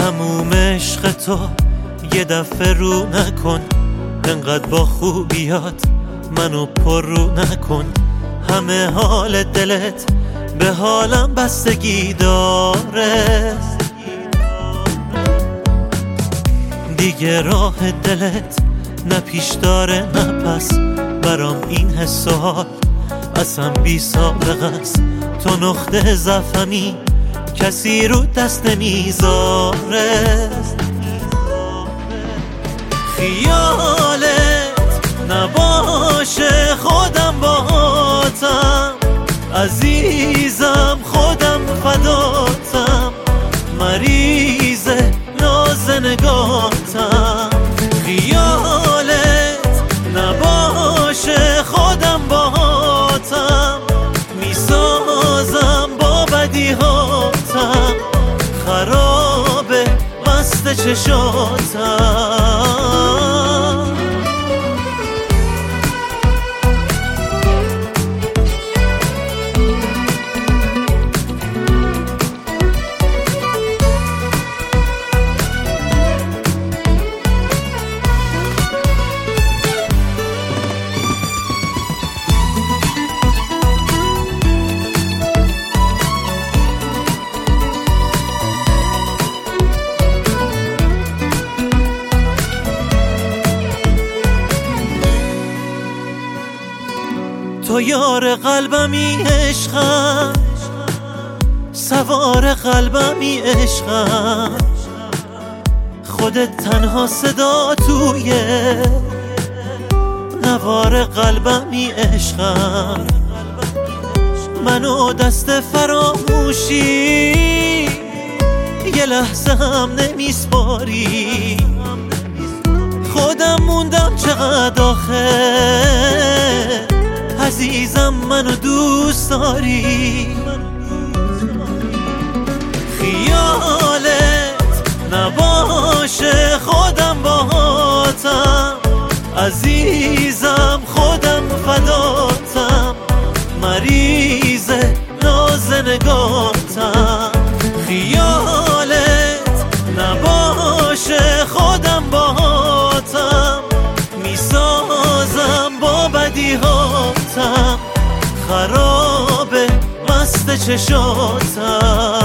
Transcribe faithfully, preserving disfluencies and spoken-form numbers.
تموم عشق تو یه دفعه رو نکن، انقدر با خوبیات منو پر رو نکن. همه حال دلت به حالم بستگی داره، دیگه راه دلت نه پیش داره نه پس. برام این حس و حال اصلا بی سابقه است. تو نقطه ضعفمی کسی رو دست نمیذاره. خیالت نباشه خودم باهاتم، عزیزم خودم فداتم، مریض ناز نگاتم. خیالت نباشه خودم باهاتم، میسازم با بدیهاتم، خرابه مست چشاتم. تو یار قلبمی عشقم، سوار قلبمی عشقم، خودت تنها صدا توی نوار قلبمی عشقم. منو دست فراموشی یه لحظه هم نمیسپاری، خودم موندم چقدر آخه عزیزم منو دوست داری. خیالت نباشه خودم باهاتم، عزیزم خودم فداتم، مریض ناز نگاتم. خیالت نباشه خودم باهاتم، میسازم با بدیهاتم، خرابه مست چشاتم.